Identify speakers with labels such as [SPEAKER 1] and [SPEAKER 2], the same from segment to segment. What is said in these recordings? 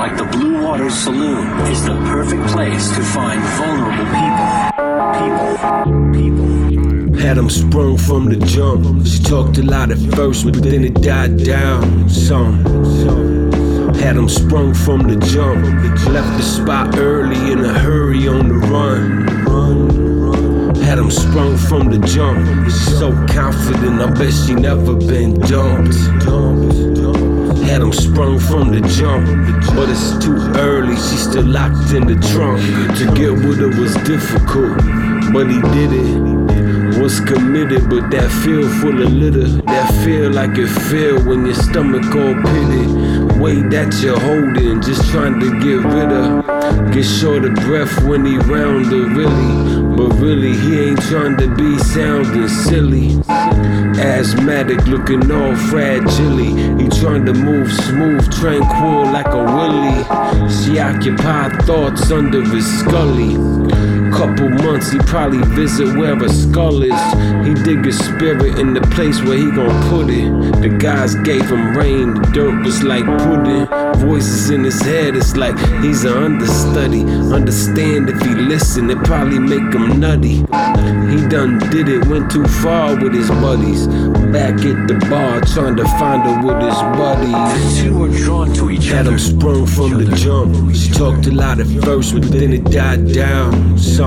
[SPEAKER 1] like the Blue Water Saloon is the perfect place to find vulnerable people.
[SPEAKER 2] Had them sprung from the jump. She talked a lot at first, but then it died down some. Had them sprung from the jump. Left the spot early in a hurry on the run. Had them sprung from the jump. So confident, I bet she never been dumped. Had them sprung from the jump, but it's too early, she's still locked in the trunk. To get with her was difficult, but he did it. Was committed, but that feel full of litter. That feel like it feel when your stomach all pitted. Weight that you're holding, just trying to get rid of. Get short of breath when he round her, really. But really, he ain't trying to be sounding silly. Asthmatic, looking all fragile. He trying to move smooth, tranquil like a willy. She occupied thoughts under his scully. Couple months, he probably visit where her skull is. He dig his spirit in the place where he gon' put it. The guys gave him rain, the dirt was like pudding. Voices in his head, it's like he's an understudy. Understand if he listen, it probably make him nutty. He done did it, went too far with his buddies. Back at the bar, trying to find her with his buddies.
[SPEAKER 1] The two were drawn to each other.
[SPEAKER 2] Had him sprung from the jump. She talked a lot at first, but then it died down some.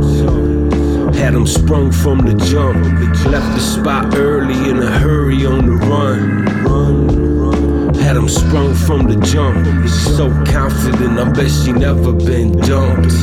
[SPEAKER 2] Had him sprung from the jump. Left the spot early in a hurry on the run. Had him sprung from the jump. So confident, I bet she never been dumped.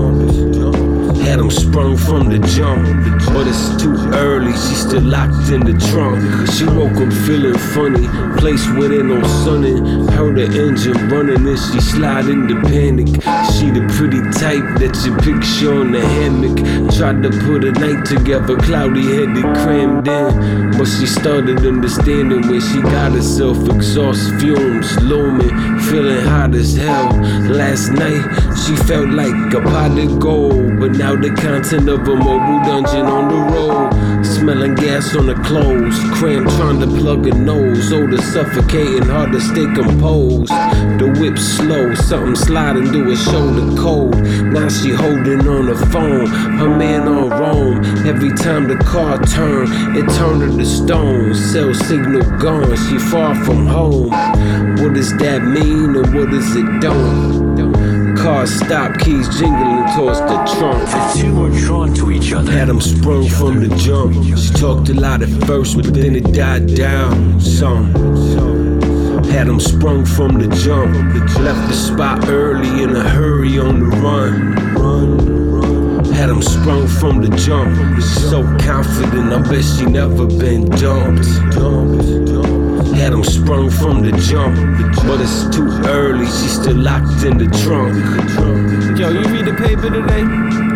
[SPEAKER 2] Had him sprung from the jump, but it's too early, she's still locked in the trunk. She woke up feeling funny, place where there no sunning. Heard the engine running and she slide into panic. She the pretty type that you picture on the hammock. Tried to put a night together, cloudy headed, crammed in. But she started understanding where she got herself. Exhaust fumes looming, feeling hot as hell. Last night she felt like a pot of gold, but now the content of a mobile dungeon on the road. Smelling gas on the clothes, cramp trying to plug her nose. Odor suffocating, hard to stay composed. The whip slow, something sliding through her shoulder cold. Now she holding on the phone, her man on roam. Every time the car turn, it turned her to stone. Cell signal gone, she far from home. What does that mean and what does it don't? Car stop, keys jingling towards the trunk.
[SPEAKER 1] The two were drawn to each other.
[SPEAKER 2] Had him sprung from the jump. She talked a lot at first, but then it died down some. Had him sprung from the jump. Left the spot early in a hurry on the run. Had him sprung from the jump. So confident, I bet she never been dumped. Had him sprung from the jump, but it's too early, she's still locked in the trunk.
[SPEAKER 3] Yo, you read the paper today?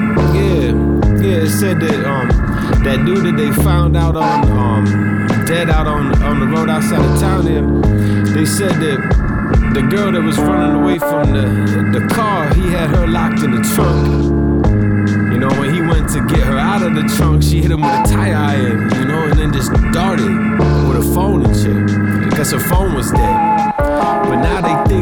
[SPEAKER 3] Yeah, it said that that dude that they found out on dead out on the road outside of town there. They said that the girl that was running away from the car, he had her locked in the trunk. You know, when he went to get her out of the trunk, she hit him with a tire iron, you know, and then just darted with a phone and shit. Because her phone was dead. But now they think